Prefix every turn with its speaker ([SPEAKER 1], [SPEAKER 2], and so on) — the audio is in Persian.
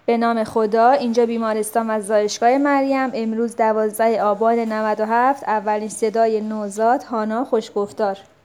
[SPEAKER 1] به نام خدا. اینجا بیمارستان و زایشگاه مریم. امروز 12 آبان 97. اولین صدای نوزاد هانا خوشگفتار.